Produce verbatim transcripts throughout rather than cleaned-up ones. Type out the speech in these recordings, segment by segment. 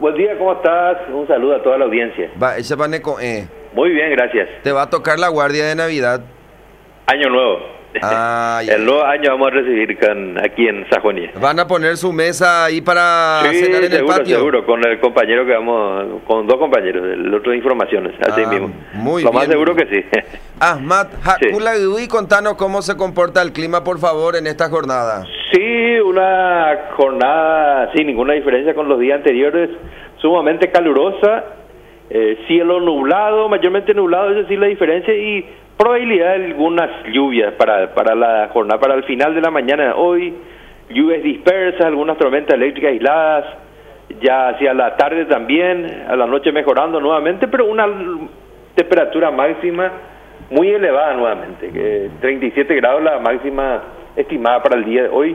Buen día, ¿cómo estás? Un saludo a toda la audiencia. Va, ese paneco, eh. Muy bien, gracias. Te va a tocar la guardia de Navidad. Año nuevo. Ah, ya. El nuevo año vamos a recibir con, aquí en Sajonia. ¿Van a poner su mesa ahí para Sí, cenar en seguro, el patio? seguro, con el compañero que vamos, con dos compañeros, el otro de informaciones, así Ah, mismo. muy Lo más bien. seguro que sí. Ahmad Hakula Gui, contanos cómo se comporta el clima, por favor, en esta jornada. Sí, una jornada sin ninguna diferencia con los días anteriores, sumamente calurosa, eh, cielo nublado, mayormente nublado, esa sí la diferencia, y probabilidad de algunas lluvias para, para la jornada, para el final de la mañana de hoy, lluvias dispersas, algunas tormentas eléctricas aisladas, ya hacia la tarde también, a la noche mejorando nuevamente, pero una temperatura máxima muy elevada nuevamente, que treinta y siete grados la máxima estimada para el día de hoy.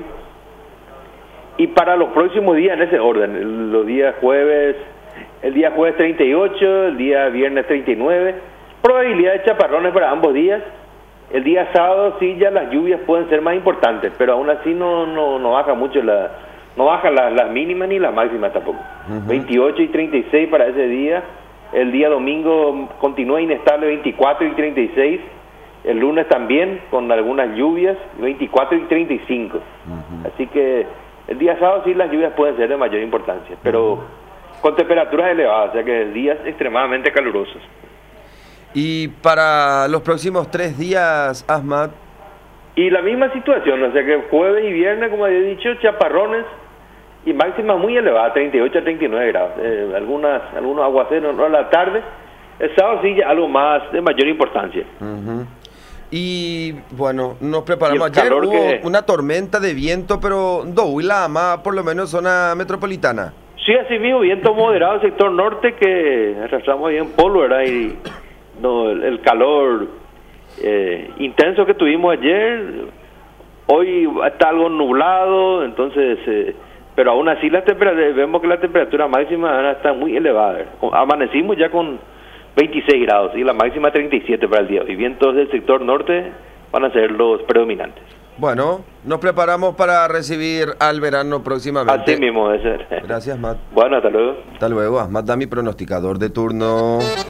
Y para los próximos días en ese orden, los días jueves, el día jueves treinta y ocho, el día viernes treinta y nueve, probabilidad de chaparrones para ambos días. El día sábado sí ya las lluvias pueden ser más importantes, pero aún así no no, no baja mucho la no baja las la mínimas ni las máximas tampoco. Uh-huh. veintiocho y treinta y seis para ese día. El día domingo continúa inestable, veinticuatro y treinta y seis. El lunes también con algunas lluvias, veinticuatro y treinta y cinco. Uh-huh. Así que el día sábado sí las lluvias pueden ser de mayor importancia, pero uh-huh. con temperaturas elevadas, o sea que días extremadamente calurosos. Y para los próximos tres días, Ahmad. Y la misma situación, o sea que jueves y viernes, como había dicho, chaparrones y máximas muy elevadas, treinta y ocho a treinta y nueve grados. Eh, algunas, algunos aguaceros no a la tarde. El sábado sí ya algo más de mayor importancia. Uh-huh. Y bueno, nos preparamos. Ayer hubo que... una tormenta de viento, pero Douila, más por lo menos zona metropolitana. Sí, así mismo, viento moderado, sector norte, que arrastramos bien polvo, ¿verdad? Y no, el, el calor eh, intenso que tuvimos ayer, hoy está algo nublado, entonces, eh, pero aún así la temperatura, vemos que la temperatura máxima está muy elevada. Amanecimos ya con veintiséis grados y la máxima treinta y siete para el día. Y vientos del sector norte van a ser los predominantes. Bueno, nos preparamos para recibir al verano próximamente. Así mismo debe ser. Gracias, Ahmad. Bueno, hasta luego. Hasta luego, Ahmad Dami, pronosticador de turno.